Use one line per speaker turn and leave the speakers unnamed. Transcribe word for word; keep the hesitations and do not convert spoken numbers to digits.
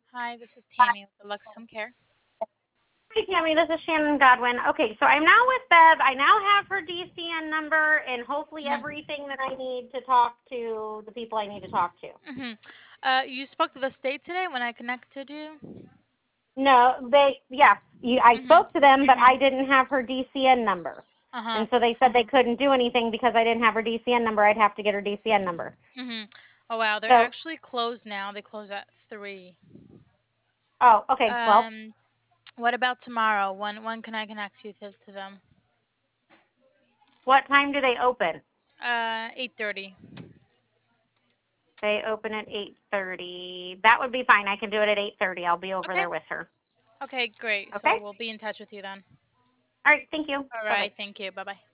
Hi, this is Tammy with Alexa Home Care.
Hi, Tammy. This is Shannon Godwin. Okay, so I'm now with Bev. I now have her D C N number and hopefully
Mm-hmm.
everything that I need to talk to the people I need to talk to.
Mm-hmm. Uh, you spoke to the state today when I connected you?
No, they, yes, you, I
Mm-hmm.
spoke to them, but I didn't have her D C N number.
Uh-huh.
And so they said they couldn't do anything because I didn't have her D C N number. I'd have to get her D C N number.
Mm-hmm. Oh, wow. They're
So,
actually closed now. They close at three.
oh, okay. Well,
Um, what about tomorrow? When when can I connect you to, to them?
what time do they open?
Uh, eight thirty.
They open at eight thirty. That would be fine. I can do it at eight thirty. I'll be over
Okay.
there with her.
Okay, great.
Okay?
So we'll be in touch with you then.
All right. Thank you.
All
Bye-bye.
right. Thank you. Bye-bye.